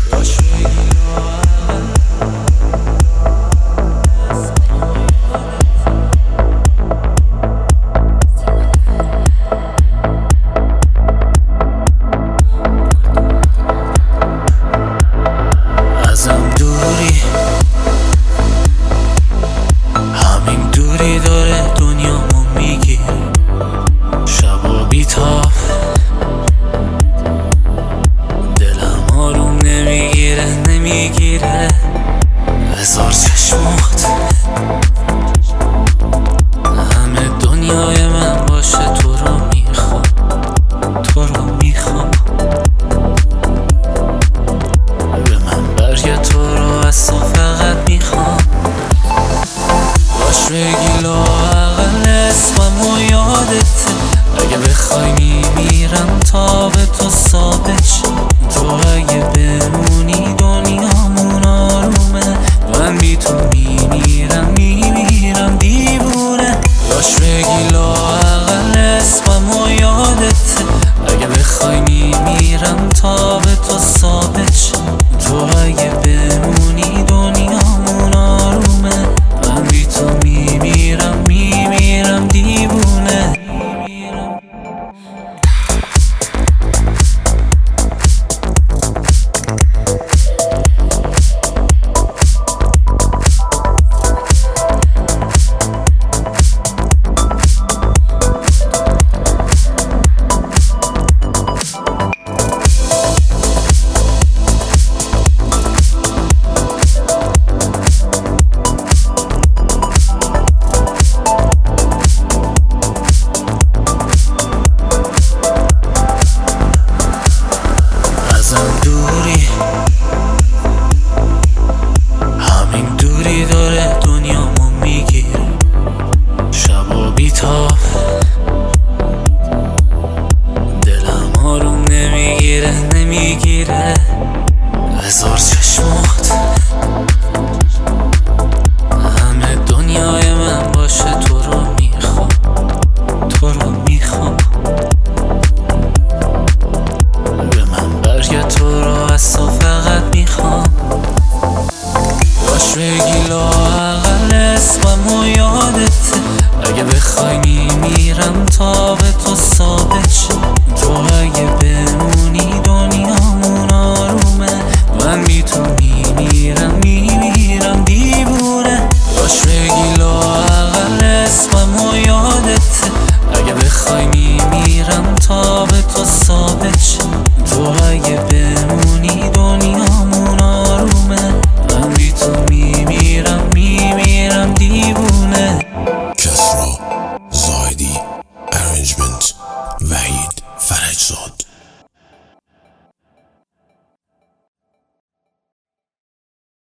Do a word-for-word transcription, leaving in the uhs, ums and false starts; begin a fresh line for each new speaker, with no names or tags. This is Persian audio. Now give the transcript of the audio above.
ازم دوری، همین دوری داره دنیامو میگیره. شبا بیتاب دلم آروم نمیگیره نمیگیره هزار چشمات همه دنیای من باشه. تو رو میخوام، تو رو میخوام. به من برگه تو رو از تو فقط میخوام. باش بگی لااقل اسمم و یادته. اگه بخوای میمیرم تا به تو ثابت شه. تو اگه بمونی دنیامون آرومه. من بی تو میمیرم میمیرم دیوونه. باش بگی لااقل اسمم و یادته. اگه بخوای میمیرم تا به تو ثابت شه. تو اگه بمونی دنیامون آرومه. من بی تو میمیرم میمیرم دیوونه. ازم دوری، همین دوری داره دنیامو میگیره. شبا بیتاب دلم آروم نمیگیره نمیگیره هزار